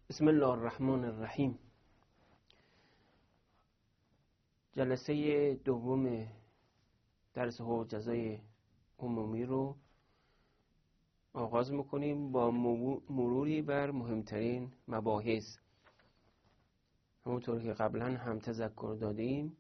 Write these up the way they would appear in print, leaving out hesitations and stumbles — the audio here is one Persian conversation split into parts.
بسم الله الرحمن الرحیم. جلسه دوم درس حقوق جزای عمومی رو آغاز میکنیم با مروری بر مهمترین مباحث. همونطور که قبلا هم تذکر دادیم،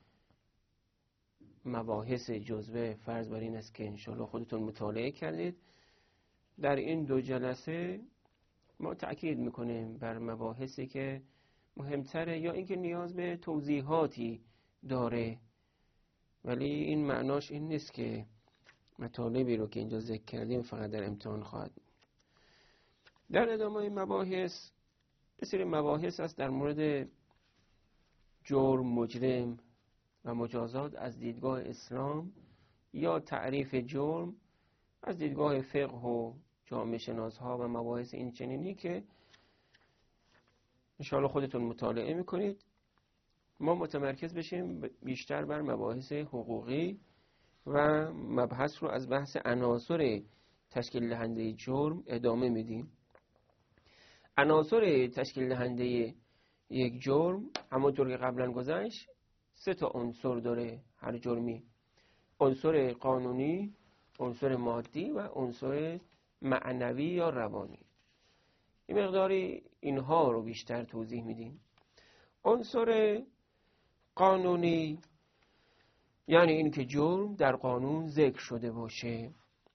مباحث جزوه فرض بر این است که انشاءالله خودتون مطالعه کردید. در این دو جلسه ما تأکید میکنیم بر مباحثی که مهمتره یا اینکه نیاز به توضیحاتی داره، ولی این معناش این نیست که مطالبی رو که اینجا ذکر کردیم فقط در امتحان خواهد. در ادامه مباحث یه سری مباحث هست در مورد جرم، مجرم و مجازات از دیدگاه اسلام یا تعریف جرم از دیدگاه فقه و جامعه شناس ها و مباحث این چنینی که انشاءالله خودتون مطالعه میکنید. ما متمرکز بشیم بیشتر بر مباحث حقوقی و مبحث رو از بحث عناصر تشکیل دهنده جرم ادامه میدیم. عناصر تشکیل دهنده یک جرم همونطور که قبلا گذشت 3 عنصر داره هر جرمی: عنصر قانونی، عنصر مادی و عنصر معنوی یا روانی. این مقداری اینها رو بیشتر توضیح میدیم. عنصر قانونی یعنی این که جرم در قانون ذکر شده باشه.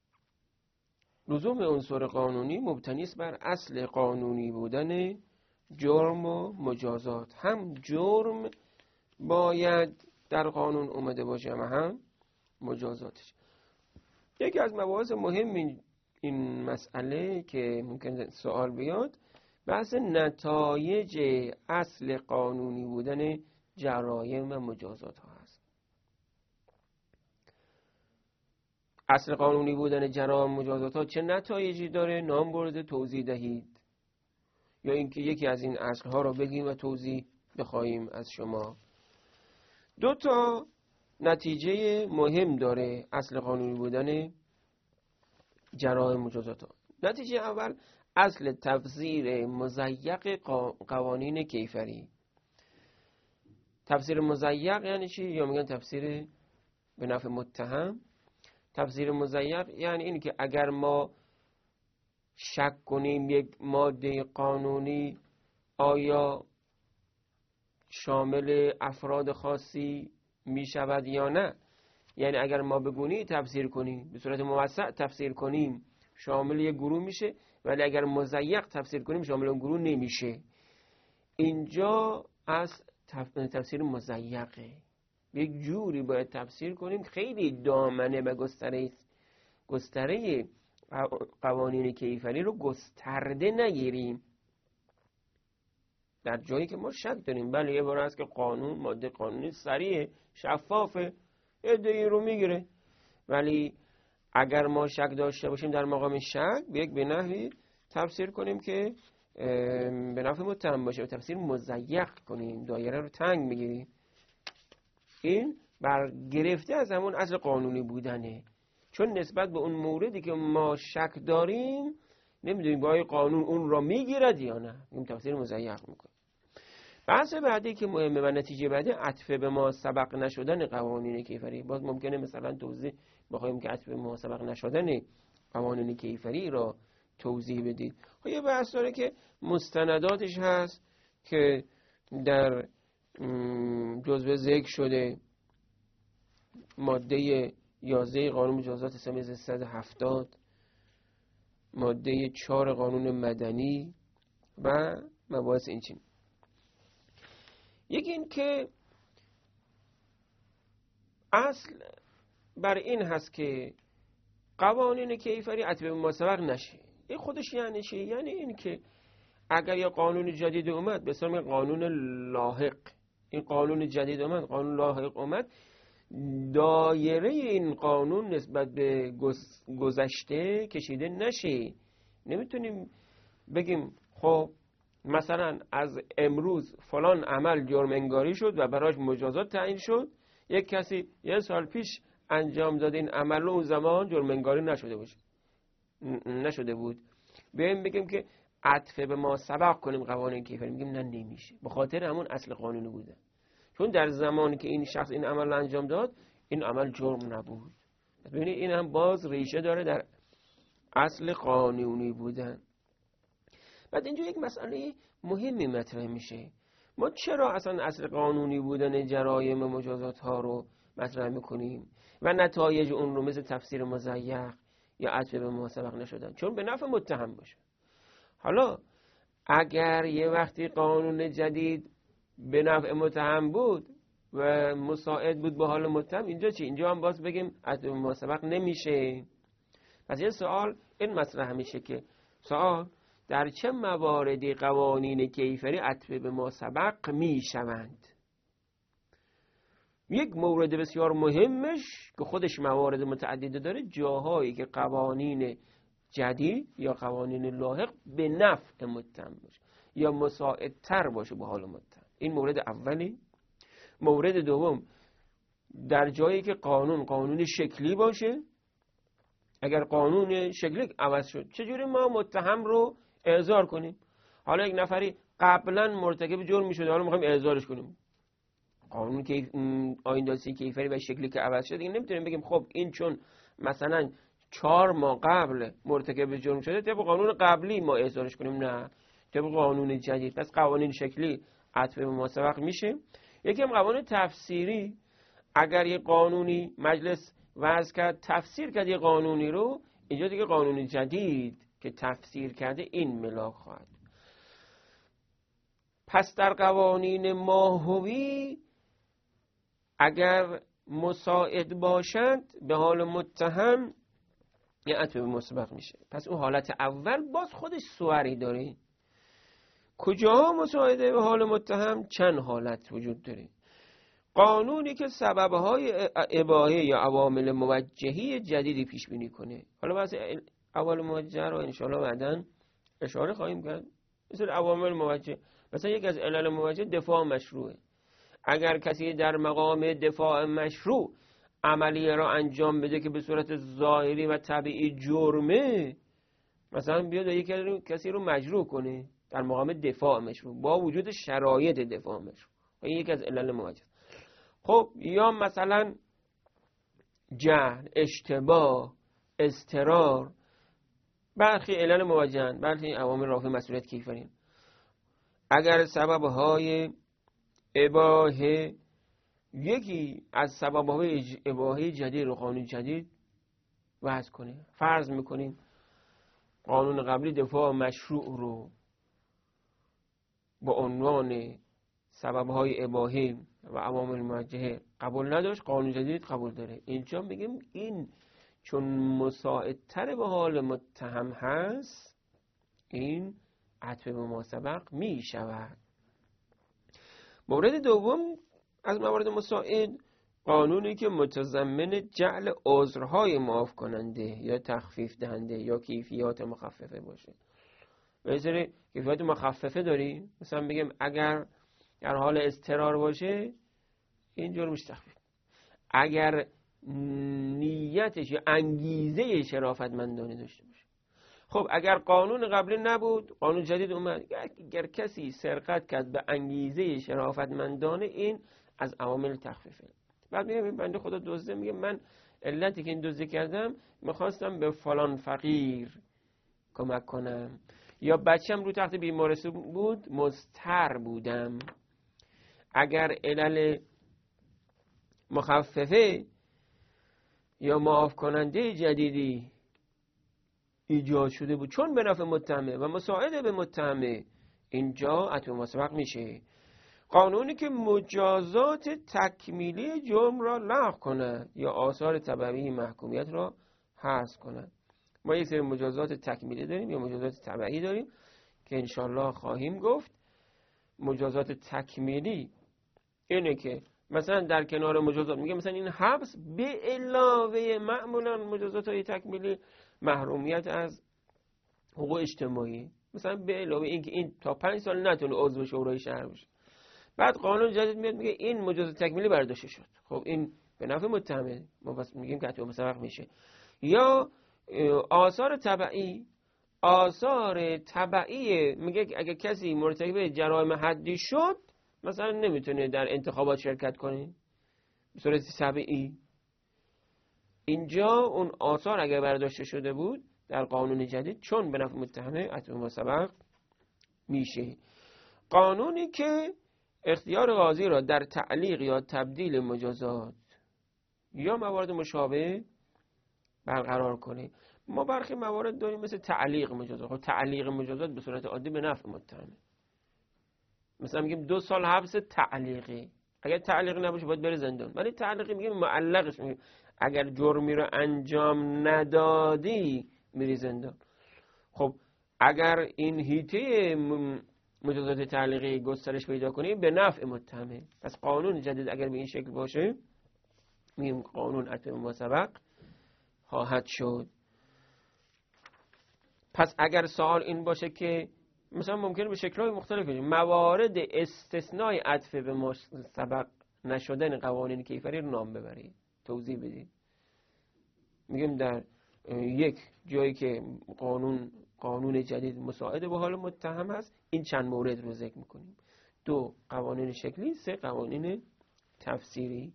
لزوم عنصر قانونی مبتنی است بر اصل قانونی بودن جرم و مجازات. هم جرم باید در قانون اومده باشه و هم مجازاتش. یکی از مباحث مهم این مسئله که ممکن سوال بیاد بحث نتایج اصل قانونی بودن جرایم و مجازات ها هست. اصل قانونی بودن جرایم و مجازات ها چه نتایجی داره؟ نام برده توضیح دهید، یا اینکه یکی از این اصل ها رو بگیم و توضیح بخوایم از شما. 2 نتیجه مهم داره اصل قانونی بودن جرایم و مجازات ها. نتیجه اول اصل تفسیر مضیق قوانین کیفری. تفسیر مضیق یعنی چی؟ یا میگن تفسیر به نفع متهم. تفسیر مضیق یعنی این که اگر ما شک کنیم یک ماده قانونی آیا شامل افراد خاصی می شود یا نه، یعنی اگر ما به گونه‌ای تفسیر کنیم، به صورت موسع تفسیر کنیم، شامل یک گروه میشه، ولی اگر مضیق تفسیر کنیم شامل اون گروه نمیشه. اینجا از تفسیر مضیقه. یک جوری باید تفسیر کنیم خیلی دامنه و گستره قوانین کیفری رو گسترده نگیریم در جایی که ما شک داریم. بله یه بار هست که قانون، ماده قانونی سریع شفافه، ادعی رو میگیره، ولی اگر ما شک داشته باشیم در مقام شک به نحوی تفسیر کنیم که به نفع متهم باشه و تفسیر مضیق کنیم، دایره رو تنگ میگیریم. این برگرفته از همون اصل قانونی بودنه، چون نسبت به اون موردی که ما شک داریم نمیدونیم با قانون اون را میگیرد یا نه، این تفسیر مضیق میکنه. بحث بعدی که مهمه و نتیجه بعدی عطف به ما سبق نشدن قوانین کیفری. باز ممکنه مثلا توضیح بخوایم که عطف به ما سبق نشدن قوانین کیفری را توضیح بدید. یه بحث داره که مستنداتش هست که در جزوه ذکر شده: ماده 11 قانون مجازات سن 170، ماده 4 قانون مدنی و مباحث این چنین. یکی این که اصل بر این هست که قوانین کیفری عطف به ما سبق نشه. این خودش یعنی چی؟ یعنی این که اگر یه قانون جدید اومد به اسم قانون لاحق، این قانون جدید اومد، قانون لاحق اومد، دایره این قانون نسبت به گذشته کشیده نشه. نمیتونیم بگیم خب مثلا از امروز فلان عمل جرم انگاری شد و براش مجازات تعیین شد، یک کسی 1 سال پیش انجام داد این عمل رو اون زمان جرم انگاری نشده بود. بیایم بگیم که عطف به ما سبق کنیم قوانین کیفری، میگیم نه نمیشه، به خاطر همون اصل قانونی بوده. چون در زمانی که این شخص این عمل انجام داد این عمل جرم نبود. ببینید این هم باز ریشه داره در اصل قانونی بودن. بعد اینجا یک مسئله مهمی مطرح میشه، ما چرا اصلا اصل قانونی بودن جرایم مجازات ها رو مطرح میکنیم و نتایج اون رو مثل تفسیر مضیق یا عطف به ما سبق نشدن؟ چون به نفع متهم باشه. حالا اگر یه وقتی قانون جدید به نفع متهم بود و مساعد بود به حال متهم، اینجا چی؟ اینجا هم باز بگیم عطف به ما سبق نمیشه. پس یه سوال این مطرح میشه که در چه مواردی قوانین کیفری عطف به ما سبق میشوند؟ یک مورد بسیار مهمش که خودش موارد متعدد داره، جاهایی که قوانین جدید یا قوانین لاحق به نفع متهم باشه یا مساعدتر باشه به حال متهم. این مورد اولی. مورد دوم، در جایی که قانون شکلی باشه. اگر قانون شکلی عوض شد چجوری ما متهم رو اعزار کنیم؟ حالا یک نفری قبلا مرتکب جرمی شده، حالا میخوایم اعزارش کنیم. قانون که آیین کیفری و شکلی که عوض شده، دیگه نمیتونیم بگیم خب این چون مثلا 4 ماه قبل مرتکب جرم شده طبق قانون قبلی ما اعزارش کنیم. نه، طبق قانون جدید. پس قوانین شکلی عطف به ما سبق میشه. یکی هم قوانین تفسیری. اگر یه قانونی مجلس وضع کرد تفسیر کرد یه قانونی رو، اینجا دیگه قانون جدید که تفسیر کرده این ملاک خواهد. پس در قوانین ماهوی اگر مساعد باشند به حال متهم یه عطف به ما سبق میشه. پس اون حالت اول باز خودش صوری داره. کجاها مساعده به حال متهم؟ چند حالت وجود داره. قانونی که سببهای اباحه یا عوامل موجهی جدیدی پیش بینی کنه. حالا بعضی عوامل موجه رو انشاءالله بعداً اشاره خواهیم کرد. مثل عوامل موجه، مثلا یکی از علل موجه دفاع مشروعه. اگر کسی در مقام دفاع مشروع عملیه را انجام بده که به صورت ظاهری و طبیعی جرمه، مثلا بیاد یک کسی رو مجروح کنه در مقام دفاع مشروع با وجود شرایط دفاع مشروع، این یکی از علل موجه. خب یا مثلا جهل، اشتباه، اضطرار، برخی علل موجهن، برخی عوامل رافع مسئولیت کیفری. اگر سببهای اباحه یکی از سببهای اباحه جدید رو قانون جدید وضع کنه، فرض میکنیم قانون قبلی دفاع مشروع رو با عنوان سببهای اباحه و عوامل موجهه قبول نداشت، قانون جدید قبول داره. اینجا میگیم این چون مساعدتر به حال متهم هست این عطف به ما سبق می شود. مورد دوم از موارد مساعد، قانونی که متضمن جعل عذرهای معاف کننده یا تخفیف دهنده یا کیفیات مخففه باشه. به سری کیفیات مخففه داریم، مثلا بگیم اگر در حال اضطرار باشه این جرمش تخفیف. اگر نیتش یا انگیزه شرافتمندانه داشته باشه. خب اگر قانون قبلی نبود قانون جدید اومد، اگر کسی سرقت کرد به انگیزه شرافتمندانه این از عوامل تخفیفه. بعد میگم بنده خدا دزده، میگه من علتی که این دزدی کردم میخواستم به فلان فقیر کمک کنم، یا بچم رو تخت بیمارستان بود مضطر بودم. اگر علل مخففه یا معاف کننده جدیدی ایجاد شده بود چون به نفع متهمه و مساعد به متهمه، اینجا عطف به ما سبق میشه. قانونی که مجازات تکمیلی جرم را لغو کنه یا آثار تبعی محکومیت را حذف کنه. ما یک سری مجازات تکمیلی داریم یا مجازات تبعی داریم که انشالله خواهیم گفت. مجازات تکمیلی اینه که مثلا در کنار مجازات میگه مثلا این حبس به علاوه معمولا مجازات های تکمیلی محرومیت از حقوق اجتماعی، مثلا به علاوه این که این تا 5 سال نتونه عضو شورای شهر بشه. بعد قانون جدید میاد میگه این مجازات تکمیلی برداشته شد. خب این به نفع متهمه، ما بس میگیم که عطف به سبق میشه. یا آثار تبعی آثار تبعی، میگه اگه کسی مرتکب جرایم حدی شد مثلا نمیتونه در انتخابات شرکت کنه به صورت طبیعی. اینجا اون آثار اگر برداشته شده بود در قانون جدید چون به نفع متهمه اتباع ما سبق میشه. قانونی که اختیار قاضی را در تعلیق یا تبدیل مجازات یا موارد مشابه برقرار کنه. ما برخی موارد داریم مثل تعلیق مجازات. خب تعلیق مجازات به صورت عادی به نفع متهمه، مثلا میگیم 2 سال حبس تعلیقی، اگر تعلیقی نباشه باید بره زندان، ولی تعلیقی میگیم معلقش میگیم اگر جرمی رو انجام ندادی میری زندان. خب اگر این هیته مجازات تعلیقی گسترش پیدا کنی به نفع متهمه، پس قانون جدید اگر به این شکل باشه میگیم قانون اتباع ما سبق خواهد شد. پس اگر سوال این باشه که مثلا ممکنه به شکل‌های مختلفی موارد استثنای عطف به ما سبق نشدن قوانین کیفری رو نام ببرید، توضیح بدید. میگیم در یک جایی که قانون جدید مساعد به حال متهم هست این چند مورد رو ذکر میکنیم: 2 قوانین شکلی، 3 قوانین تفسیری.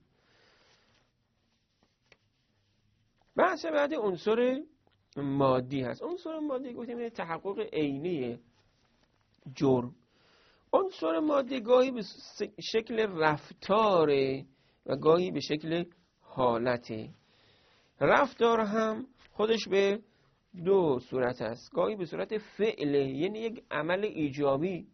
بحث بعدی عنصر مادی هست. عنصر مادی گفتیم تحقق عینی جرم. عنصر مادی گاهی به شکل رفتاره و گاهی به شکل حالته. رفتار هم خودش به 2 صورت است. گاهی به صورت فعله، یعنی یک عمل ایجابی.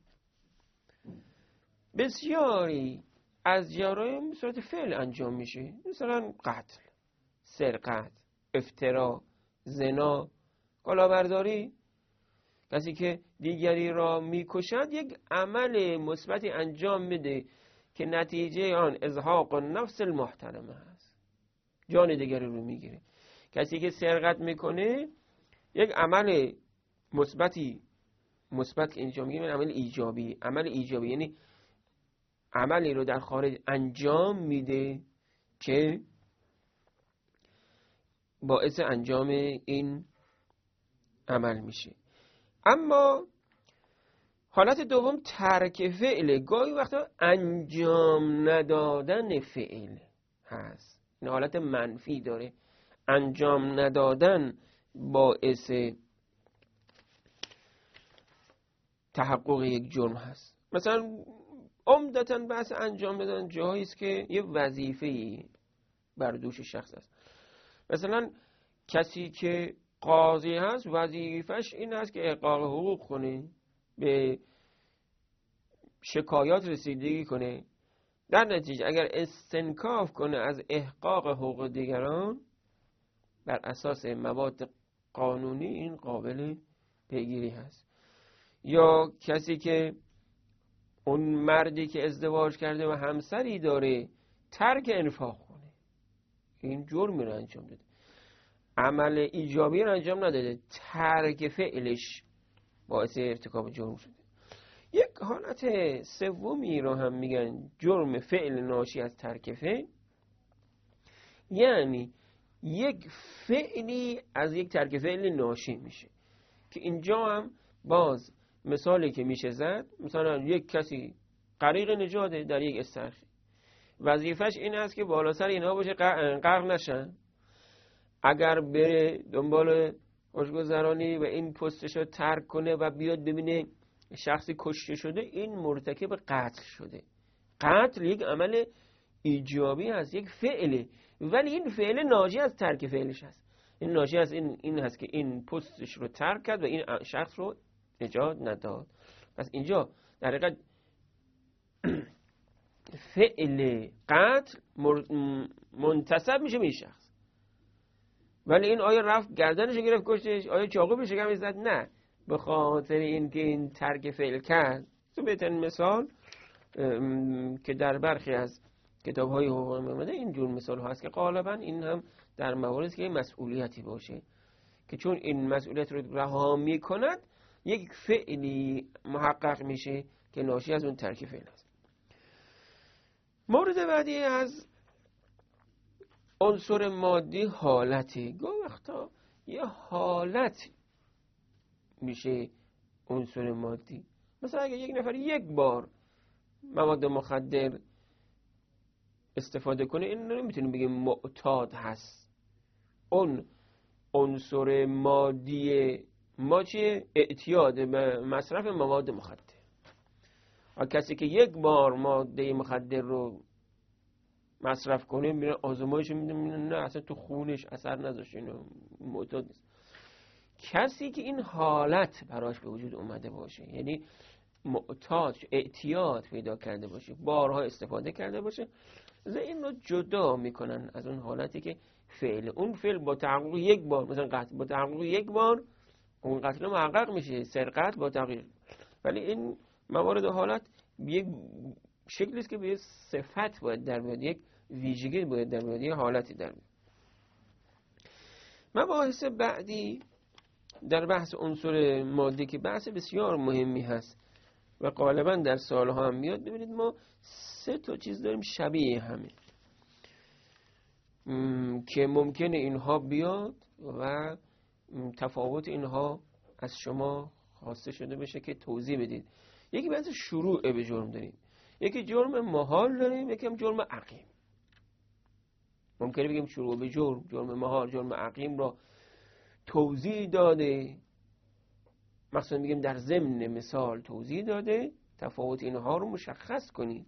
بسیاری از جرایم به صورت فعل انجام میشه، مثلا قتل، سرقت، افترا، زنا، کلاهبرداری. کسی که دیگری را میکشد یک عمل مثبتی انجام میده که نتیجه آن ازهاق النفس المحترمه هست، جان دیگری رو میگیره. کسی که سرقت میکنه یک عمل مثبت انجام میده، عمل ایجابی یعنی عملی رو در خارج انجام میده که باعث انجام این عمل میشه. اما حالت دوم ترک فعل، گاهی وقتا انجام ندادن فعل هست، این حالت منفی داره. انجام ندادن باعث تحقق یک جرم هست. مثلا عمدتاً بحث انجام دادن جایی است که یه وظیفه‌ای بر دوش شخص است. مثلا کسی که قاضی هست وظیفش این است که احقاق حقوق کنه، به شکایات رسیدگی کنه. در نتیجه اگر استنکاف کنه از احقاق حقوق دیگران بر اساس مواد قانونی این قابل پیگیری هست. یا کسی که اون مردی که ازدواج کرده و همسری داره ترک انفاق کنه، این جرمی رو انجام داده، عمل ایجابی رو انجام نداده، ترک فعلش باعث ارتکاب جرم شده. یک حالت سومی رو هم میگن جرم فعل ناشی از ترک فعل، یعنی یک فعلی از یک ترک فعل ناشی میشه که اینجا هم باز مثالی که میشه زد، مثلا یک کسی غریق نجاته در یک استرخی، وظیفش این است که بالا سر اینها باشه غرق نشن. اگر بره دنبال خوشگذرانی و این پستش رو ترک کنه و بیاد ببینه شخصی کشته شده، این مرتکب قتل شده. قتل یک عمل ایجابی هست، یک فعله، ولی این فعل ناشی از ترک فعلش هست. این ناشی از این هست که این پستش رو ترک کرد و این شخص رو نجات نداد. پس اینجا در حقیقت فعل قتل منتسب میشه به این شخص، ولی این آیا رفت گردنش گرفت کشتش، آیا چاقو به شکمش زد؟ نه، به خاطر اینکه این ترک فعل کرد. تو بهترین مثال که در برخی از کتاب‌های حقوق اومده این جور مثال هست که غالبا این هم در مواردی که مسئولیتی باشه که چون این مسئولیت رو رها می‌کند یک فعلی محقق میشه که ناشی از اون ترک فعل است. مورد بعدی از عنصر مادی حالتی. گاه وقتا یه حالت میشه عنصر مادی. مثلا اگه یک نفر یک بار مواد مخدر استفاده کنه، این نمیتونیم بگیم معتاد هست. اون عنصر مادی ما چیه؟ اعتیاد به مصرف مواد مخدر. و کسی که یک بار ماده مخدر رو مصرف کنه، میره آزمایش میده، نه اصلا تو خونش اثر نذاشته، اینو معتاد نیست. کسی که این حالت براش به وجود اومده باشه، یعنی معتاد، اعتیاد پیدا کرده باشه، بارها استفاده کرده باشه، این رو جدا میکنن از اون حالتی که فعل. اون فعل با تحقق یک بار، مثلا قتل با تحقق یک بار اون قتل محقق میشه، سرقت با تغییر. ولی این موارد و حالت یک شکلی است که به صفت باید در بیاد، یک ویژگی باید در بیاد، یک حالتی در بیاد. مباحث بعدی در بحث عنصر مادی که بحث بسیار مهمی هست و غالبا در سالها هم میاد، ببینید ما 3 تا چیز داریم شبیه همه که ممکنه اینها بیاد و تفاوت اینها از شما خواسته شده بشه که توضیح بدید. یکی بحث شروع به جرم داریم، یکی جرم محال داریم، یکی هم جرم عقیم. ممکنه بگیم شروع به جرم، جرم محال، جرم عقیم را توضیح داده، مثلا میگیم در ضمن مثال توضیح داده، تفاوت اینها رو مشخص کنید.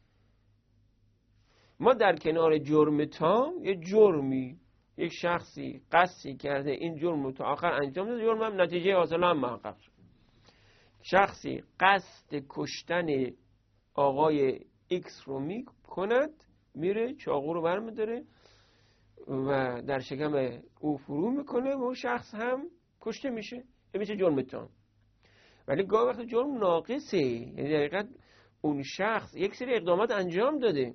ما در کنار جرم تام یه جرمی، یک شخصی قصدی کرده این جرم رو تا آخر انجام داده، جرم هم نتیجه حاصل هم محقق شد. شخصی قصد کشتن آقای ایکس رو میکند، میره چاقو رو برمیداره و در شکم او فرو میکنه و شخص هم کشته میشه. این میشه جرم تام. ولی گاه وقت جرم ناقصه، یعنی در حقیقت اون شخص یک سری اقدامات انجام داده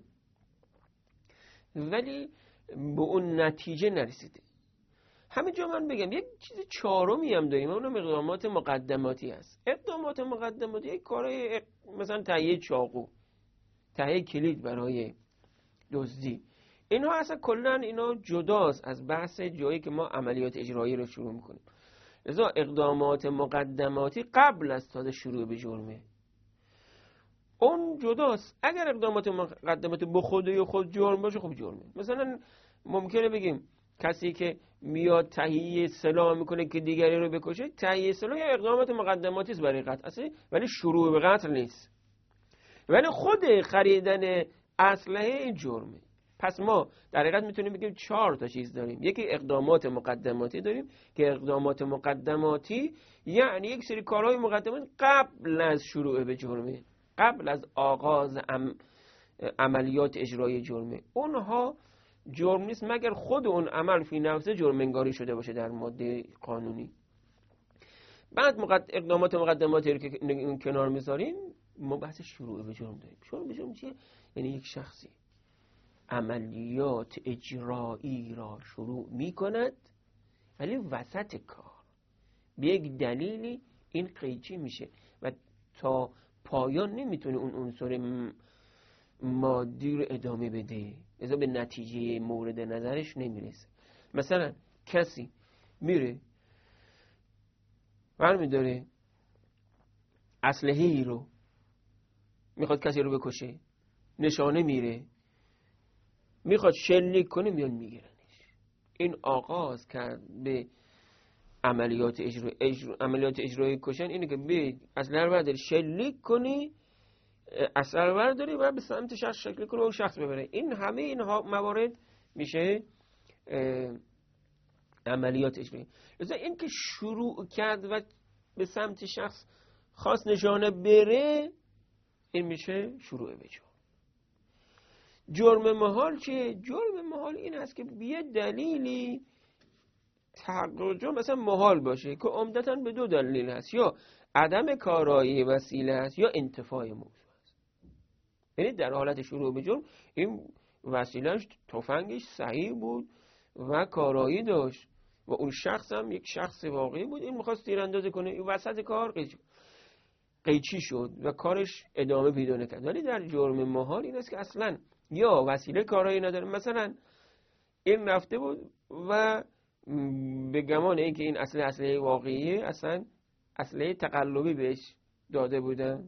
ولی به اون نتیجه نرسیده. همینجا من بگم یک چیز چهارمی هم داریم، اونم اقدامات مقدماتی هست. اقدامات مقدماتی یک کارهای مثلا تهیه چاقو، تهیه کلید برای دزدی، اینها اصلا کلا اینا جداست از بحث جایی که ما عملیات اجرایی رو شروع میکنیم. لذا اقدامات مقدماتی قبل از تازه شروع به جرمه، اون جداست. اگر اقدامات مقدماتی به خود جرم باشه، خب جرمه. مثلا ممکنه بگیم کسی که میاد تهیه سلاح میکنه که دیگری رو بکشه، تهیه سلاح یا اقدامات مقدماتی است برای قتل اصلا، ولی شروع به قتل نیست. ولی خود خریدن اسلحه این جرمه. پس ما در حقیقت میتونیم بگیم 4 تا چیز داریم. یکی اقدامات مقدماتی داریم که اقدامات مقدماتی یعنی یک سری کارهای مقدماتی قبل از شروع به جرمه، قبل از آغاز عملیات اجرایی جرمه. اونها جرم نیست مگر خود اون عمل فی نفسه جرم انگاری شده باشه در ماده قانونی. بعد اقدامات مقدماتی رو که اون کنار میذاریم، ما بحث شروع به جرم داریم. شروع به جرم چیه؟ یعنی یک شخصی عملیات اجرایی را شروع میکند ولی وسط کار به یک دلیلی این قیچی میشه و تا پایان نمیتونه اون عنصر مادی رو ادامه بده، لذا به نتیجه مورد نظرش نمیرسه. مثلا کسی میره برمیداره اسلحه‌ای رو میخواد کسی رو بکشه، نشانه میره میخواد شلیک کنه، میان میگیرنش. این آغاز کرد به عملیات اجرایی کشن اینه که به اسلحه رو برداری شلیک کنی، اسلحه رو برداری و به سمت شخص شلیک کنی و شخص ببره. این همه این موارد میشه عملیات اجرایی. لذا این که شروع کرد و به سمت شخص خواست نشانه بره، این میشه شروع به جرم. جرم محال چیه؟ جرم محال این است که بیه دلیلی تحقق جرم مثلا محال باشه که عمدتاً به 2 دلیل هست، یا عدم کارایی وسیله است یا انتفاع موضوع است. یعنی در حالت شروع به جرم این وسیلهش تفنگش صحیح بود و کارایی داشت و اون شخص هم یک شخص واقعی بود، این میخواست تیراندازی کنه، این وسط کار قیچی شد و کارش ادامه پیدا نکرد. ولی در جرم محال این است که اصلا یا وسیله کارایی نداره، مثلا این رفته بود و به گمان اینکه این اسلحه واقعیه اصلا اسلحه تقلبی بهش داده بودن.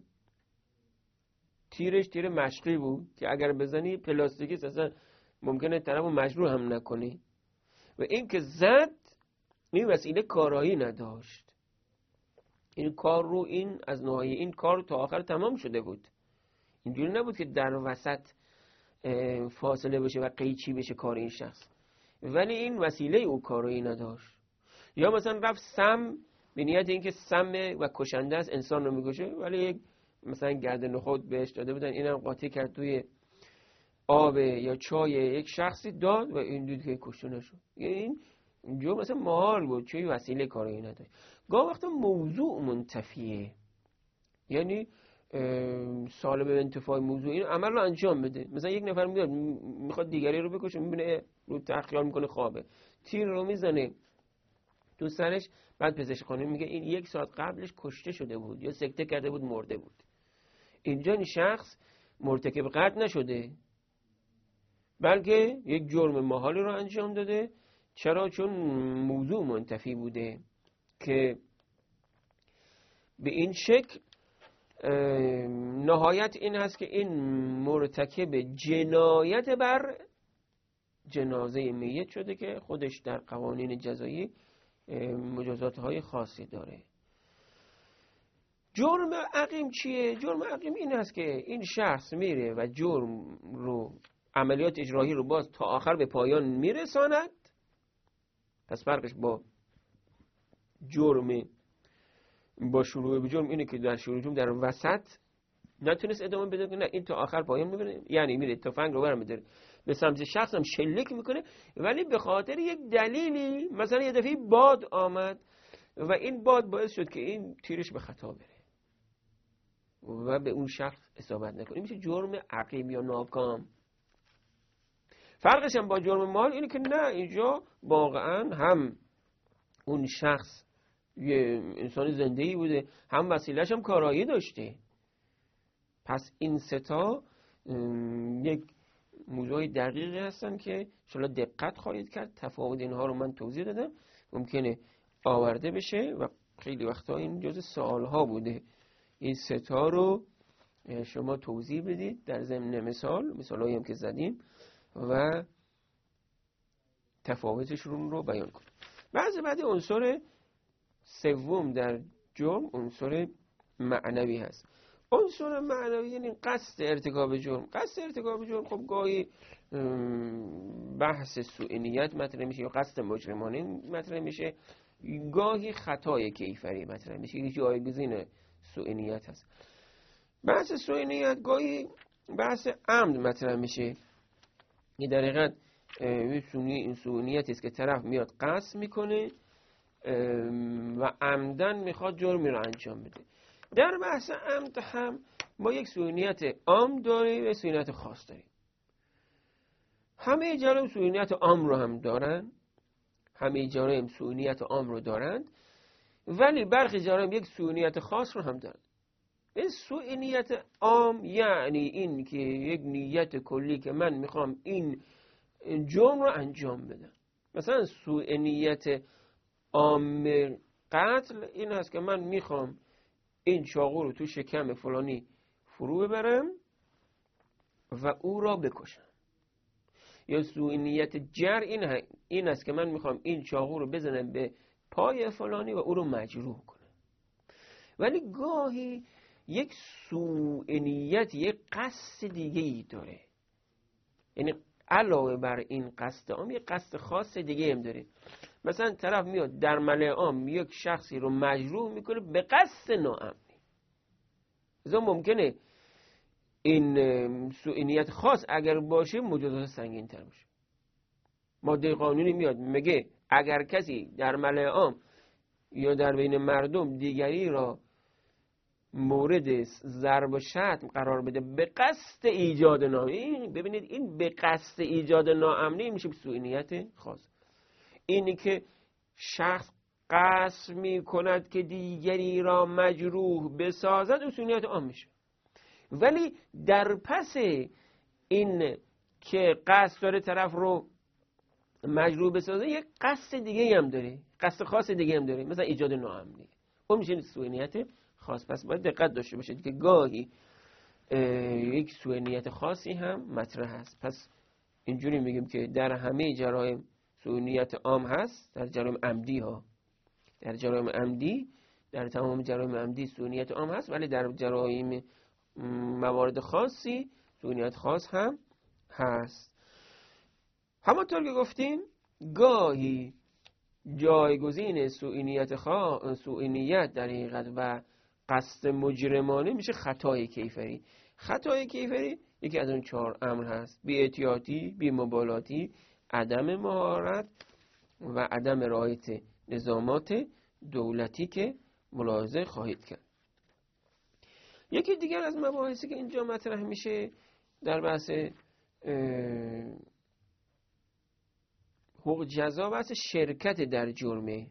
تیرش تیر مشقی بود که اگر بزنی پلاستیکی اصلا ممکنه طرفو مجروح هم نکنی. و این که زد، این وسیله کارایی نداشت. این کار رو، این از نهایی این کار تا آخر تمام شده بود. اینجوری نبود که در وسط فاصله بشه و قیچی بشه کار این شخص. ولی این وسیله او کارایی نداشت. یا مثلا رفت سم به نیت اینکه سم و کشنده است، انسان رو میکشه، ولی یک مثلا گرد نخود بهش داده بودن، اینم قاطی کرد توی آب یا چای یک شخصی داد و این دید که کشته نشد. این جو مثلا محال بود، چه وسیله کاری نداشت. گاه وقتا موضوع منتفیه، یعنی سالب انتفاع موضوع این عمل رو انجام بده. مثلا یک نفر میاد میخواد دیگری رو بکشه، میبینه رو تخیال میکنه خوابه، تیر رو میزنه تو سرش، بعد پزشکخانه میگه این 1 ساعت قبلش کشته شده بود یا سکته کرده بود، مرده بود. اینجا این شخص مرتکب قتل نشده، بلکه یک جرم محالی رو انجام داده. چرا؟ چون موضوع منتفی بوده که به این شکل نهایت این هست که این مرتکب جنایت بر جنازه میت شده که خودش در قوانین جزایی مجازات‌های خاصی داره. جرم عقیم چیه؟ جرم عقیم این هست که این شخص میره و جرم رو، عملیات اجرایی رو باز تا آخر به پایان میرساند. پس فرقش با جرم، با شروع به جرم اینه که در شروع جرم در وسط نتونست ادامه بده، نه این تا آخر پایان میبره. یعنی میره تفنگ رو برمی‌داره به سمت شخص، هم شلیک میکنه، ولی به خاطر یک دلیلی، مثلا یه دفعه باد آمد و این باد باعث شد که این تیرش به خطا بره و به اون شخص اصابت نکنه. میشه جرم عقیم یا ناکام. فرقش هم با جرم مال اینه که نه، اینجا واقعا هم اون شخص یه انسان زنده‌ای بوده، هم وسیله‌اش هم کارایی داشته. پس این سه تا یک موضوع دقیقی هستن که شما دقت خواهید کرد. تفاوت اینها رو من توضیح دادم، ممکنه آورده بشه و خیلی وقتا این جز سوال‌ها بوده. این سه تا رو شما توضیح بدید در ضمن مثالایی هم که زدیم و تفاوتشون رو بیان کنید. بعد عنصر سوم در جرم عنصر معنوی هست. عنصر معنوی یعنی قصد ارتکاب جرم. قصد ارتکاب جرم خب گاهی بحث سوء نیت مطرح میشه یا قصد مجرمانه مطرح میشه، گاهی خطای کیفری مطرح میشه، یه جایگزین سوء نیت هست. بحث سوء نیت گاهی بحث عمد مطرح میشه. این در حقیقت این سوء نیتی است که طرف میاد قصد میکنه و عمدن میخواد جرمی رو انجام بده. در بحث عمد هم ما یک سوء نیت عام داریم و سوء نیت خاص داریم. همه جرائم سوء نیت عام رو هم دارن، همه جرائم سوء نیت عام رو دارند، ولی برخی جرائم یک سوء نیت خاص رو هم دارن. این سوء نیت عام یعنی این که یک نیت کلی که من میخوام این جرم رو انجام بدم. مثلا سوء نیت عام قتل این هست که من میخوام این چاقو رو تو شکم فلانی فرو ببرم و او را بکشم. یا سوء نیت جر این است که من میخوام این چاقو رو بزنم به پای فلانی و او رو مجروح کنم. ولی گاهی یک سوء نیت یک قصد دیگه ای داره، یعنی علاوه بر این قصد عام یک قصد خاص دیگه هم داره. مثلا طرف میاد در ملأ عام یک شخصی رو مجروح میکنه به قصد ناامنی. مثلا ممکنه این سوء نیت خاص اگر باشه مجازات سنگین تر باشه. ماده قانونی میاد میگه اگر کسی در ملأ عام یا در بین مردم دیگری را مورد ضرب و شتم قرار بده به قصد ایجاد ناامنی، ببینید این به قصد ایجاد ناامنی میشه سوء نیت خاص. اینی که شخص قصد میکند که دیگری را مجروح بسازد و سوء نیت عام میشه. ولی در پس این که قصد داره طرف رو مجروح بسازه یک قصد دیگه هم داره، قصد خاص دیگه هم داره، مثلا ایجاد ناامنی. اون میشه سوء نیت خاص. پس باید دقت داشته باشید که گاهی یک سوء نیت خاصی هم مطرح هست. پس اینجوری میگیم که در همه جرایم سوء نیت عام هست، در جرایم عمدی ها، در جرایم عمدی، در تمام جرایم عمدی سوء نیت عام هست، ولی در جرایم موارد خاصی سوء نیت خاص هم هست. همونطور که گفتیم گاهی جایگزین سوء نیت در حقیقت و قصد مجرمانه میشه خطای کیفری. خطای کیفری یکی از اون 4 امر هست: بی احتیاطی، بی مبالاتی، عدم مهارت و عدم رعایت نظامات دولتی که ملاحظه خواهید کرد. یکی دیگر از مباحثی که اینجا مطرح میشه در بحث حقوق جزا، بحث شرکت در جرمه.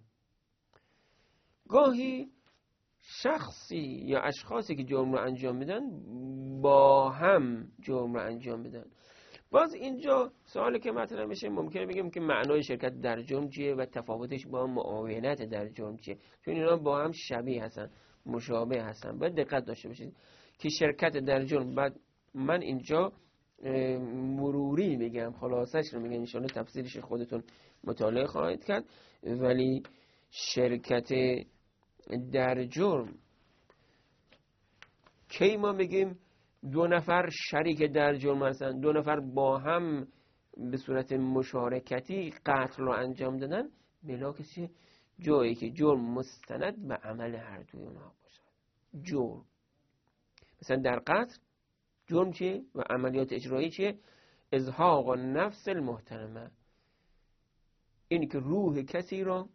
گاهی شخصی یا اشخاصی که جرم رو انجام میدن با هم جرم رو انجام میدن. باز اینجا سوالی که مطرح میشه ممکنه بگیم که معنای شرکت در جرم چیه و تفاوتش با معاونت در جرم چیه، چون اینا با هم شبیه هستن، مشابه هستن. باید دقت داشته باشید که شرکت در جرم، بعد من اینجا مروری میگم، خلاصش رو میگم، ان شاءالله تفسیرش خودتون مطالعه خواهید کرد. ولی شرکت در جرم کی ما میگیم 2 نفر شریک در جرم هستن، 2 نفر با هم به صورت مشارکتی قتل رو انجام دادن، بلاکسی جایی که جرم مستند به عمل هر دوی اونها باشد. جرم مثلا در قتل جرم چیه و عملیات اجرایی چیه؟ ازهاق نفس المحترمه، این که روح کسی را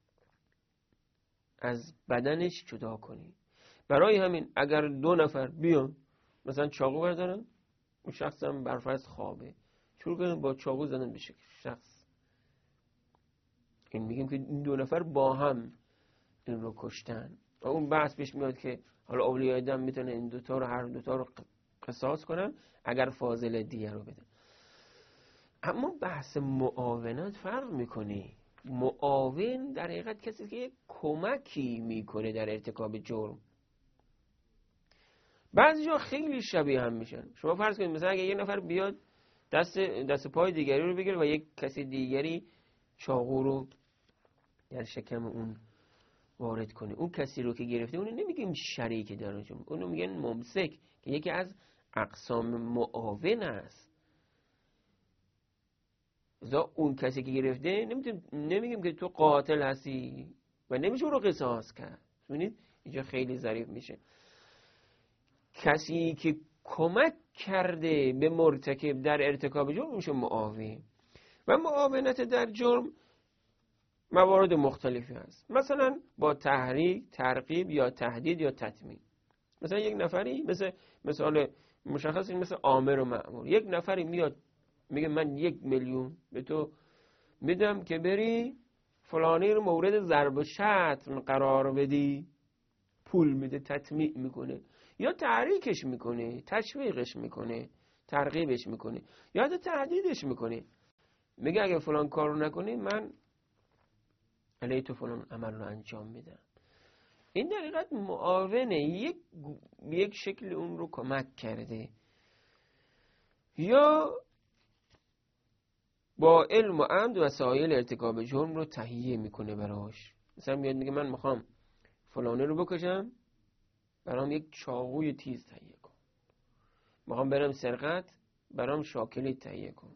از بدنش جدا کنی. برای همین اگر 2 نفر بیان مثلا چاقو بردارن، اون شخص هم برفرض خوابه، شروع کنن با چاقو زدن به شخص، این میگیم که این 2 نفر با هم این رو کشتن. و اون بحث پیش میاد که حالا اولیای دم میتونه این دوتا رو، هر دوتا رو قصاص کنن اگر فاضل دیه رو بدن. اما بحث معاونت فرق میکنه. معاون در حقیقت کسی که کمکی میکنه در ارتکاب جرم. بعضی جا خیلی شبیه هم میشن. شما فرض کنید مثلا اگه یه نفر بیاد دست پای دیگری رو بگیره و یک کسی دیگری چاقو رو در شکم اون وارد کنه، اون کسی رو که گرفته اونو نمیگیم شریک در جرم، اونو میگن ممسک که یکی از اقسام معاون است. ازا اون کسی که گرفته نمیگیم که تو قاتل هستی و نمیشه رو قصاص کرد. ببینید اینجا خیلی ظریف میشه. کسی که کمک کرده به مرتکب در ارتکاب جرم میشه معاون. و معاونت در جرم موارد مختلفی هست، مثلا با تحریک، ترغیب یا تهدید یا تطمیع. مثلا یک نفری مثال مشخصی مثل آمر و مأمور، یک نفری میاد میگه من 1 میلیون به تو میدم که بری فلانی رو مورد ضرب و شتم قرار بدی، پول میده، تطمیع میکنه یا تحریکش میکنه، تشویقش میکنه، ترغیبش میکنه یا حتی تهدیدش میکنه، میگه اگه فلان کار رو نکنی من علیه تو فلان عمل رو انجام میدم. این در حقیقت معاونه، یک شکل اون رو کمک کرده. یا با علم و عمد وسایل ارتکاب جرم رو تهیه میکنه براش. مثلا میاد میگه من میخوام فلانه رو بکشم، برام یک چاقوی تیز تهیه کن. میخوام برم سرقت، برام شاکلی تهیه کن.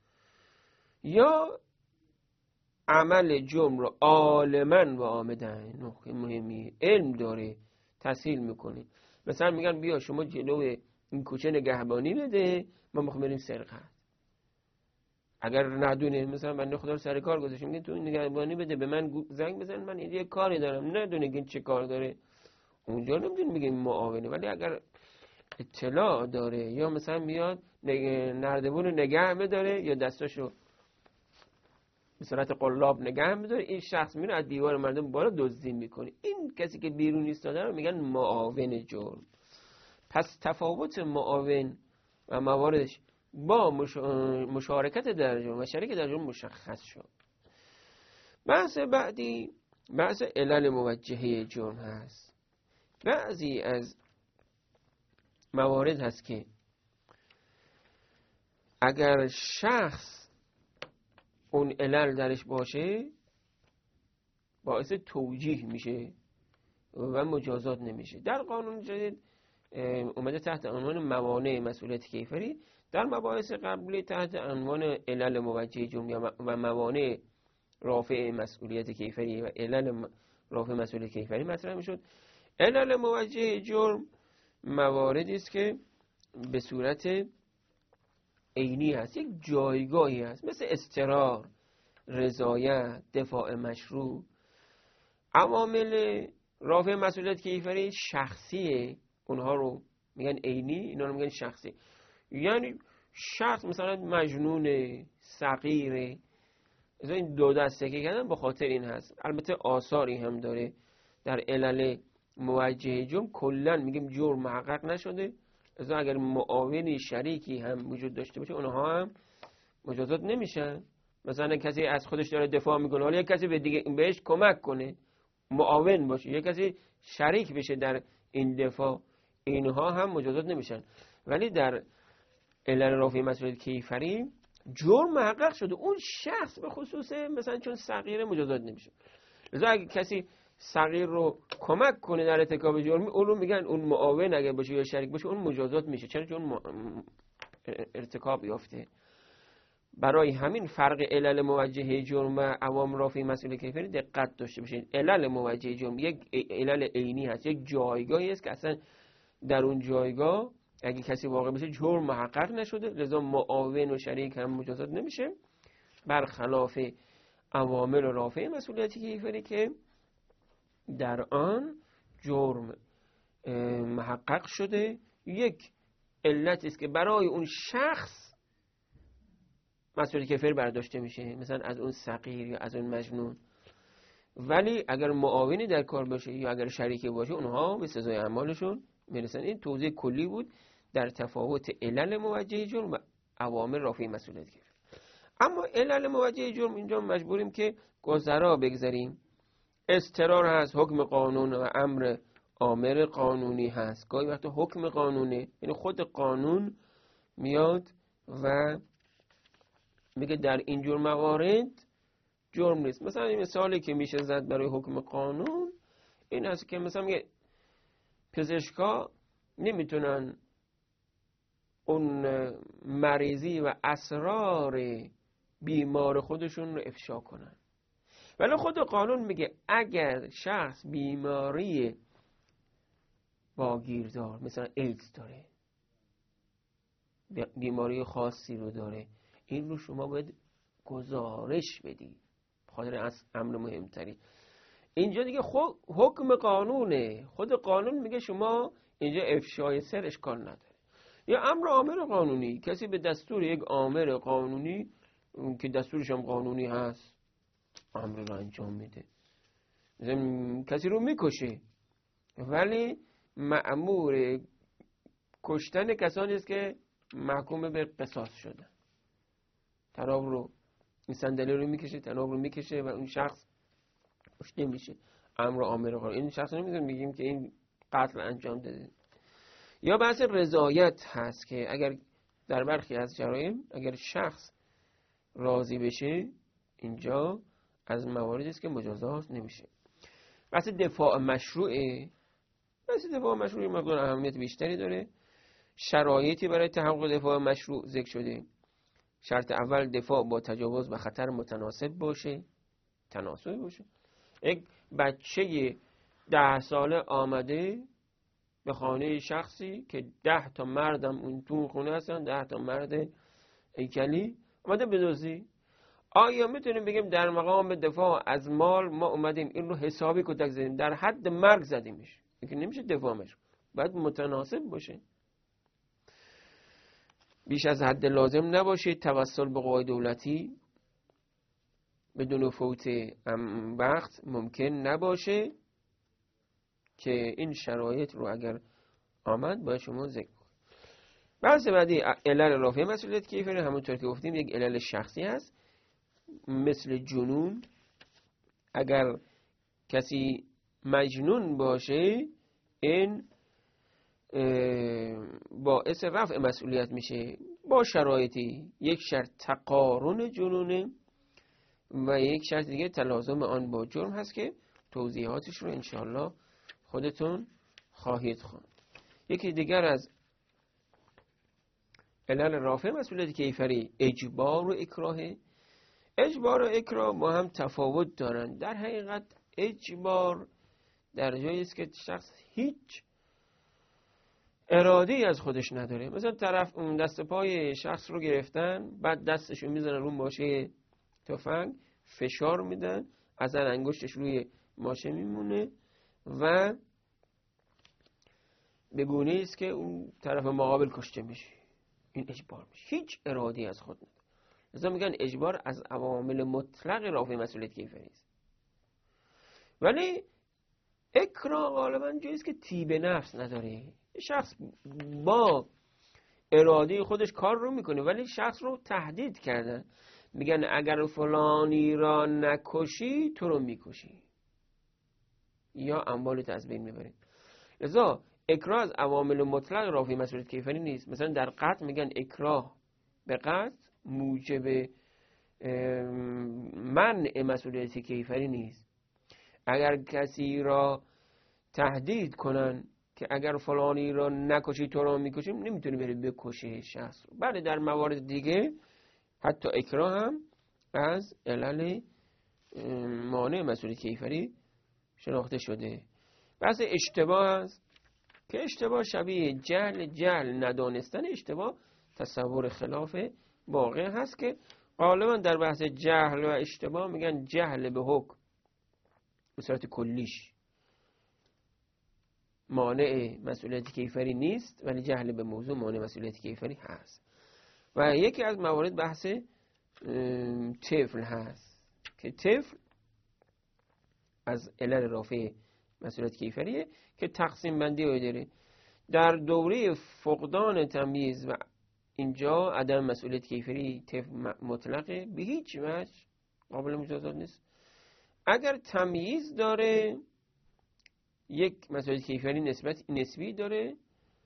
یا عمل جرم رو عالماً و عامداً، نکته مهمی، علم داره، تسهیل میکنه. مثلا میگن بیا شما جلو این کوچه نگهبانی بده، ما میخوام بریم سرقت. اگر ندونه، مثلا بنده خدا رو سر کار گذاشتم، میگه تو نگهبانی بده، به من زنگ بزن، من یه کاری دارم، ندونه که چه کار داره، اونجا نمیدونیم میگه معاونه. ولی اگر اطلاع داره یا مثلا میاد نردبون رو نگه بداره یا دستاشو به صورت قلاب نگه می‌داره، این شخص میره از دیوار مردم بالا دزدی میکنه، این کسی که بیرون ایستاده رو میگن معاون جرم. پس تفاوت معاون و مواردش با مشارکت در جرم و شریک در جرم مشخص شد. بحث بعدی بحث علل موجهه جرم هست. بعضی از موارد هست که اگر شخص اون علل درش باشه باعث توجیه میشه و مجازات نمیشه. در قانون جدید اومده تحت عنوان موانع مسئولیت کیفری، در مباحث قبلی تحت عنوان علل موجه جرم و موانع رافع مسئولیت کیفری و علل رافع مسئولیت کیفری مطرح میشد. علل موجه جرم مواردی است که به صورت عینی هست، یک جایگاهی هست، مثل اضطرار، رضایت، دفاع مشروع. عوامل رافع مسئولیت کیفری شخصیه، اونها رو میگن عینی، اینا رو میگن شخصی. یعنی شخص مثلا مجنون، صغیره، این دو دستگی کردن به خاطر این هست. البته آثاری هم داره در علل موجه جرم. کلا میگیم جرم محقق نشده، از اگر معاونی شریکی هم وجود داشته باشه اونها هم مجازات نمیشن. مثلا کسی از خودش داره دفاع میکنه ولی یک کسی به دیگه بهش کمک کنه، معاون باشه، یک کسی شریک بشه در این دفاع، اینها هم مجازات نمیشن. ولی در علل رافع مسئولیت کیفری جرم محقق شده، اون شخص به خصوص مثلا چون صغیر مجازات نمیشه. لذا اگه کسی صغیر رو کمک کنه در ارتکاب جرمی، اون رو میگن اون معاون اگه باشه یا شریک باشه اون مجازات میشه. چرا؟ چون ارتکاب یافته. برای همین فرق علل موجه جرم و عوامل رافع مسئولیت کیفری دقت داشته باشید. علل موجه جرم یک علل عینی هست، یک جایگاهی است که اصلا در اون جایگاه اگه کسی واقع بشه جرم محقق نشده، لذا معاون و شریک هم مجازات نمیشه. برخلاف عوامل رافع مسئولیت کیفری که در آن جرم محقق شده، یک علتی است که برای اون شخص مسئولیت کیفری برداشته میشه، مثلا از اون صغیر یا از اون مجنون. ولی اگر معاونی در کار باشه یا اگر شریکی باشه اونها به سزای اعمالشون میرسن. این توضیح کلی بود در تفاوت علل موجه جرم و عوامل رافع مسئولیت کیفری. اما علل موجه جرم اینجا مجبوریم که گذرا بگذاریم. اضطرار هست، حکم قانون و امر آمر قانونی هست. گاهی وقت حکم قانونه، یعنی خود قانون میاد و میگه در اینجور موارد جرم نیست. مثلا این مثالی که میشه زد برای حکم قانون این هست که مثلا میگه پزشکا نمیتونن اون مریضی و اسرار بیمار خودشون رو افشا کنن، ولی خود قانون میگه اگر شخص بیماری واگیردار مثلا ایدز داره، بیماری خاصی رو داره، این رو شما باید گزارش بدی، خاطر از امر مهمتری. اینجا دیگه حکم قانونه، خود قانون میگه شما اینجا افشای سر اشکال نداره. یا امر آمر قانونی، کسی به دستور یک آمر قانونی که دستورش هم قانونی هست امر رو انجام میده. کسی رو میکشه ولی مأمور کشتن کسانی است که محکوم به قصاص شدن. طرف رو این صندلی رو میکشه، طرف رو میکشه و اون شخص کشته میشه. امر آمر قانونی، این شخص نمیتونیم بگیم که این قتل انجام داده. یا بحث رضایت هست که اگر در برخی از جرایم اگر شخص راضی بشه اینجا از مواردی است که مجازات نمیشه. بحث دفاع مشروعه. بحث دفاع مشروع مقدار اهمیت بیشتری داره. شرایطی برای تحقق دفاع مشروع ذکر شده. شرط اول دفاع با تجاوز و خطر متناسب باشه، تناسب باشه. یک بچه 10 ساله آمده به خانه شخصی که 10 تا مردم اون تو خونه هستن، 10 تا مرد هیکلی اومده بدزدی. آیا میتونیم بگیم در مقام دفاع از مال ما اومدیم این رو حسابی کتک زدیم، در حد مرگ زدیمش؟ این نمیشه دفاعش، باید متناسب باشه، بیش از حد لازم نباشه، توسل به قوای دولتی بدون فوت وقت ممکن نباشه که این شرایط رو اگر آمد باید شما ذکر کنید. بحث بعدی علل رافع مسئولیت کیفری، همونطور که گفتیم یک علل شخصی هست، مثل جنون. اگر کسی مجنون باشه این باعث رفع مسئولیت میشه با شرایطی. یک شرط تقارن جنونه و یک شرط دیگه تلازم آن با جرم هست که توضیحاتش رو انشاءالله خودتون خواهید خواند. یکی دیگر از علل رافع مسئولیت کیفری اجبار و اکراهه. اجبار و اکراه با هم تفاوت دارن. در حقیقت اجبار در جایی است که شخص هیچ اراده‌ای از خودش نداره. مثلا طرف اون دست پای شخص رو گرفتن، بعد دستشو میزنن رو ماشه تفنگ، فشار میدن، از انگشتش روی ماشه میمونه و به گونه‌ای است که اون طرف مقابل کشته میشه. این اجبار میشه. هیچ اراده‌ای از خود نداره. لذا میگن اجبار از عوامل مطلق رافع مسئولیت کیفری است. ولی اکراه غالبا جایی است که طیب نفس نداره. شخص با اراده خودش کار رو میکنه ولی شخص رو تهدید کردن، میگن اگر فلانی را نکشی تو رو میکشی یا اموالت از بین میبریم. لذا اکراه از عوامل مطلق رافع مسئولیت کیفری نیست. مثلا در قتل میگن اکراه به قتل موجب منع مسئولیت کیفری نیست. اگر کسی را تهدید کنن که اگر فلانی را نکشی تو را میکشیم، نمیتونی بری بکشه شخص رو. بله در موارد دیگه حتی اکراه هم از علل مانع مسئولیت کیفری شناخته شده. بحث اشتباه است که اشتباه شبیه جهل ندانستن. اشتباه تصور خلاف واقع هست که غالبا در بحث جهل و اشتباه میگن جهل به حکم به صورت کلیش مانع مسئولیت کیفری نیست، ولی جهل به موضوع مانع مسئولیت کیفری هست. و یکی از موارد بحث طفل هست که طفل از علل رافع مسئولیت کیفریه که تقسیم بندی رو داره. در دوره فقدان تمییز و اینجا عدم مسئولیت کیفری طفل مطلقه، به هیچ وجه قابل مجازات نیست. اگر تمییز داره یک مسئولیت کیفری نسبی داره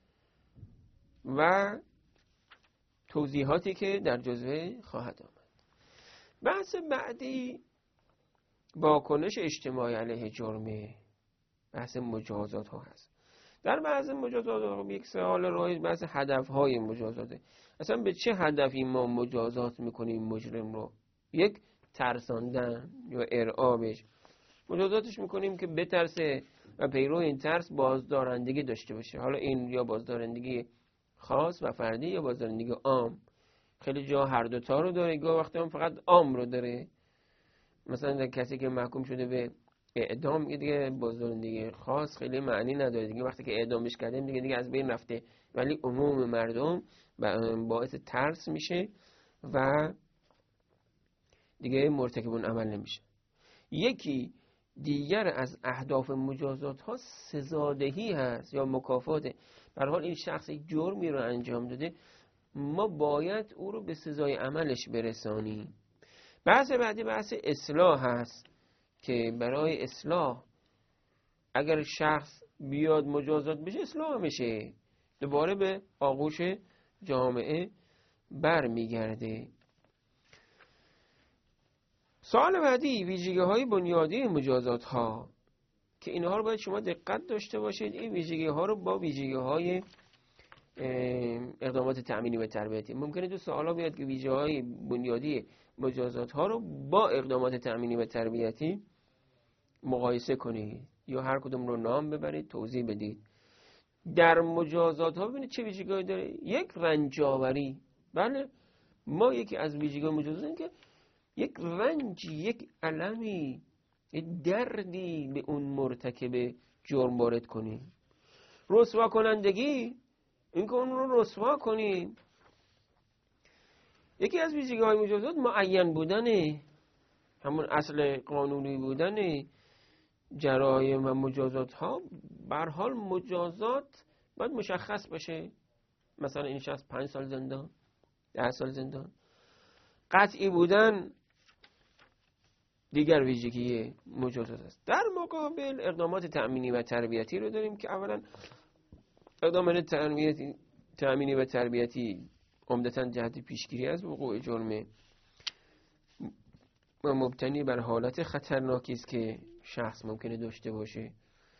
و توضیحاتی که در جزوه خواهد آمد. بحث بعدی واکنش اجتماعی علیه جرمه، بحث مجازات ها هست. در بحث مجازات ها یک سوال رایج بحث هدف های مجازاته. اصلا به چه هدفی ما مجازات میکنیم مجرم رو؟ یک ترساندن یا ارعابش. مجازاتش میکنیم که بترسه و پیرو این ترس بازدارندگی داشته باشه. حالا این یا بازدارندگی خاص و فردی یا بازدارندگی عام. خیلی جا هر دوتا رو داره، گاه وقتی هم فقط عام رو داره. مثلا کسی که محکوم شده به اعدام دیگه بازدارندگی خاص خیلی معنی نداره دیگه، وقتی که اعدامش کردیم دیگه از بین رفته. ولی عموم مردم باعث ترس میشه و دیگه مرتکب اون عمل نمیشه. یکی دیگر از اهداف مجازات ها سزادهی هست یا مکافاته. به هر حال این شخص یک جرمی رو انجام داده، ما باید او رو به سزای عملش برسانیم. بحث بعدی بحث اصلاح هست که برای اصلاح اگر شخص بیاد مجازات بشه اصلاح میشه، دوباره به آغوش جامعه بر میگرده. سوال بعدی ویژگی های بنیادی مجازات ها که اینها رو باید شما دقت داشته باشید. این ویژگی ها رو با ویژگی های اقدامات تأمینی و تربیتی، ممکنه تو سوالا بیاد که ویژگی های بنیادی مجازات ها رو با اقدامات تأمینی و تربیتی مقایسه کنید یا هر کدوم رو نام ببرید توضیح بدید. در مجازات ها ببینید چه ویژگی داره. یک رنجاوری. بله ما یکی از ویژگی مجازات این که یک رنجی، یک المی، یک دردی به اون مرتکب جرم وارد کنیم. رسوا کنندگی، این که اون رو رسوا کنیم. یکی از ویژگی های مجازات معین بودنه، همون اصل قانونی بودنه. جرایم و مجازات ها به هر حال مجازات باید مشخص باشه. مثلا این شخص 5 سال زندان، 10 سال زندان. قطعی بودن دیگر ویژگی مجازات است. در مقابل اقدامات تأمینی و تربیتی رو داریم که اولا اقدامات تأمینی و تربیتی عمدتاً جهت پیشگیری از وقوع جرم و مبتنی بر حالت خطرناکی است که شخص ممکنه داشته باشه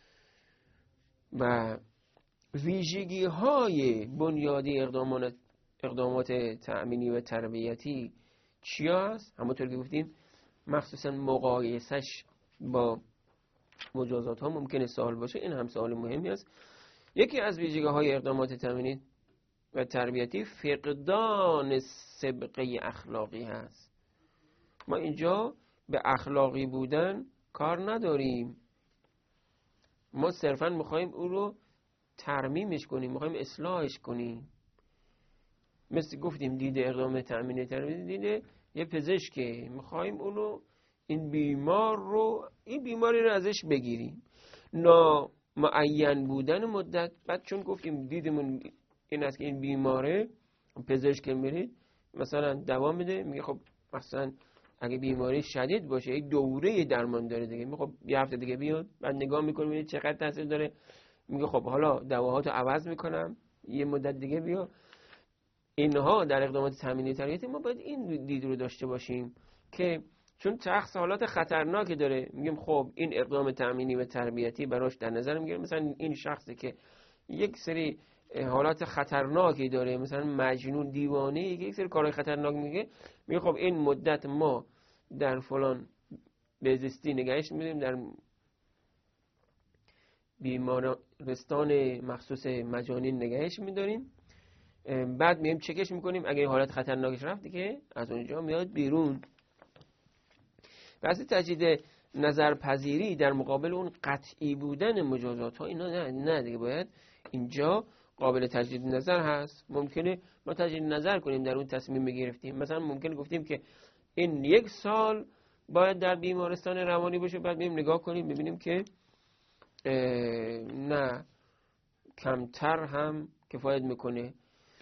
و ویژگی های بنیادی اقدامات تأمینی و تربیتی چی هست؟ همونطور که گفتیم مخصوصا مقایسش با مجازات ها ممکنه سوال باشه. این هم سوال مهمی است. یکی از ویژگی های اقدامات تأمینی و تربیتی فقدان سابقه اخلاقی هست. ما اینجا به اخلاقی بودن کار نداریم، ما صرفا میخوایم او رو ترمیمش کنیم، میخوایم اصلاحش کنیم. مثل گفتیم دید اقدام تأمینی تربیتی دیده یه پزشکه، میخوایم اونو این بیماری رو ازش بگیریم. نامعین بودن مدت، بعد چون گفتیم دیدمون این است که این بیماره، پزشک میرید مثلا دوا میده، میگه خب مثلا اگه بیماری شدید باشه یک دوره درمان داره دیگه، میگه خب یه هفته دیگه بیاد، بعد نگاه میکنه ببینید چقدر تاثیر داره، میگه خب حالا دواهاتو عوض میکنم یه مدت دیگه بیا. اینها در اقدامات تأمینی تربیتی ما باید این دید رو داشته باشیم که چون شخص حالات خطرناکی داره، میگیم خب این اقدام تأمینی و تربیتی براش در نظر میگیره. مثلا این شخصی که یک سری حالات خطرناکی داره، مثلا مجنون دیوانه، یک سری کارهای خطرناک میگه خب این مدت ما در فلان بهزیستی نگهش میدیم، در بیمارستان مخصوص مجانین نگهش میداریم، بعد میایم چکش میکنیم، اگه حالت خطرناکش رفت دیگه از اونجا میاد بیرون. واسه تجدید نظرپذیری در مقابل اون قطعی بودن مجازات ها، اینا نه دیگه، باید اینجا قابل تجدید نظر هست. ممکنه ما تجدید نظر کنیم در اون تصمیم گرفتیم، مثلا ممکنه گفتیم که این 1 سال باید در بیمارستان روانی باشه، بعد میایم نگاه کنیم ببینیم که نه کمتر هم کفایت میکنه،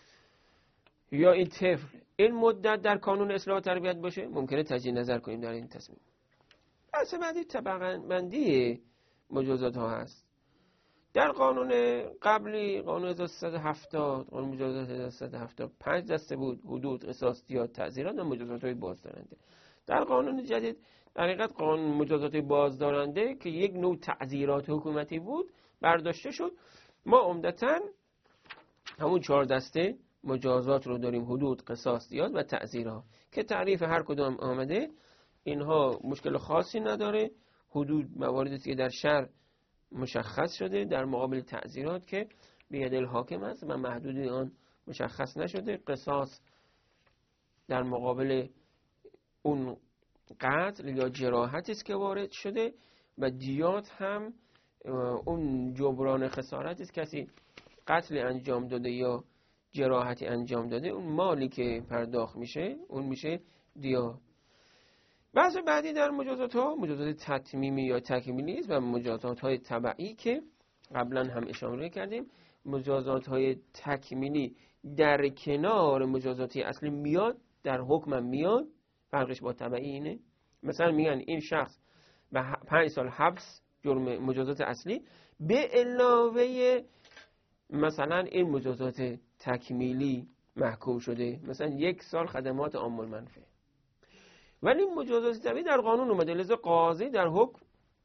یا این طفل این مدت در قانون اصلاح و تربیت باشه، ممکنه تجدید نظر کنیم در این تصمیم. بحث بعدی طبقه بندی مجازات ها هست. در قانون قبلی، قانون 1370، قانون مجازات 1370 5 دسته بود: حدود، قصاص، دیات، تعزیرات و مجازات های بازدارنده. در قانون جدید در حقیقت قانون مجازات بازدارنده که یک نوع تعزیرات حکومتی بود برداشته شد. ما عمدتاً همون 4 دسته مجازات رو داریم: حدود، قصاص، دیات و تعزیرات، که تعریف هر کدام آمده. اینها مشکل خاصی نداره. حدود مواردی که در شرع مشخص شده، در مقابل تعزیرات که بید الحاکم است و محدودی آن مشخص نشده. قصاص در مقابل اون قتل یا جراحتی است که وارد شده، و دیات هم اون جبران خسارتی است، کسی قتل انجام داده یا جراحتی انجام داده، اون مالی که پرداخت میشه اون میشه دیات. بحث بعدی در مجازات ها مجازات تتمیمی یا تکمیلی است و مجازات های تبعی که قبلا هم اشاره کردیم. مجازات های تکمیلی در کنار مجازات اصلی میاد، در حکم میاد. فرقش با تبعی اینه، مثلا میگن این شخص به 5 سال حبس جرم مجازات اصلی به علاوه مثلا این مجازات تکمیلی محکوم شده، مثلا 1 سال خدمات عام المنفعه. ولی مجازات تبعی در قانون اومده، لذا قاضی در حکم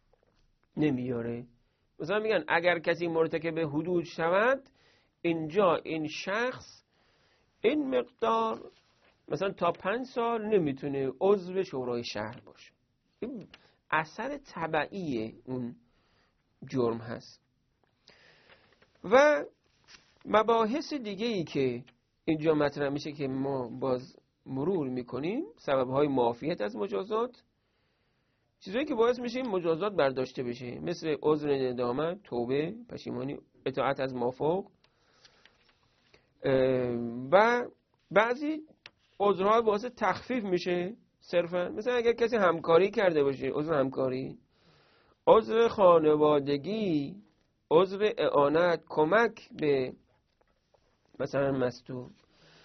نمیاره. مثلا میگن اگر کسی مرتکب حدود شود، اینجا این شخص این مقدار مثلا تا 5 سال نمیتونه عضو شورای شهر باشه. این اثر تبعی اون جرم هست. و مباحث دیگه ای که اینجا مطرح میشه که ما باز مرور میکنیم: سببهای معافیت از مجازات، چیزایی که باعث میشه مجازات برداشته بشه، مثل عذر ندامت، توبه، پشیمانی، اطاعت از مافوق، و بعضی عذرها باعث تخفیف میشه صرفا. مثلا اگر کسی همکاری کرده باشه، عذر همکاری، عذر خانوادگی، عذر اعانت، کمک به مثلا مستور.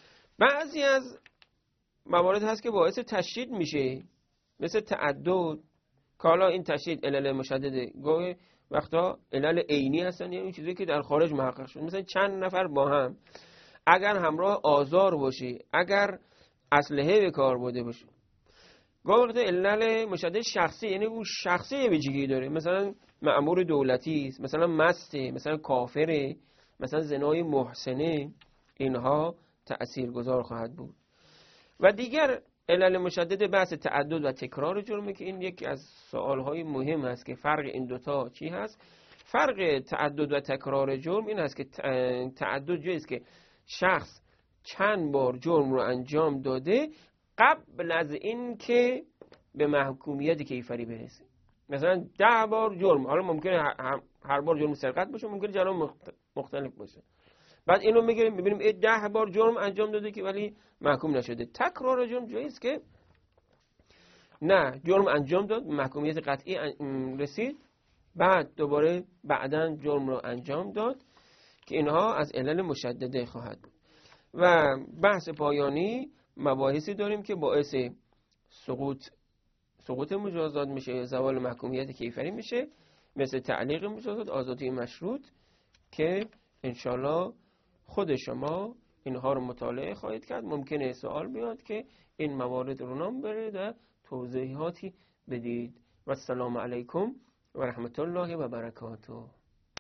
بعضی از موارد هست که باعث تشدید میشه، مثل تعدد، که حالا این تشدید علل مشدده گاهی وقتا علل عینی هستن، یعنی این چیزی که در خارج محقق شد. مثلا چند نفر با هم اگر همراه آزار باشه، اگر اسلحه به کار برده باشه، گاهی وقتا علل مشدد شخصی، یعنی اون شخصی ویژگی داره، مثلا مأمور دولتی است، مثلا مسته، مثلا کافره، مثلا زنای محسنه، اینها تأثیرگذار خواهد بود. و دیگر علل مشدد بحث تعدد و تکرار جرمه که این یکی از سوالهای مهم است که فرق این دوتا چی هست. فرق تعدد و تکرار جرم این است که تعدد جایی است که شخص چند بار جرم رو انجام داده قبل از این که به محکومیت کیفری برسه. مثلا 10 بار جرم، حالا ممکنه هر بار جرم سرقت باشه، ممکنه جرم مختلف باشه، بعد اینو میگیریم میبینیم 10 بار جرم انجام داده که ولی محکوم نشده. تکرار جرم جایی است که نه، جرم انجام داد، محکومیت قطعی رسید، بعد دوباره بعداً جرم رو انجام داد، که اینها از علل مشدده خواهد بود. و بحث پایانی مباحثی داریم که باعث سقوط مجازات میشه، زوال محکومیت کیفری میشه، مثل تعلیق مجازات، آزادی مشروط، که انشالله خود شما اینها رو مطالعه خواهید کرد. ممکنه سوال بیاد که این موارد رو نام برید و توضیحاتی بدید. و السلام علیکم و رحمت الله و برکاته.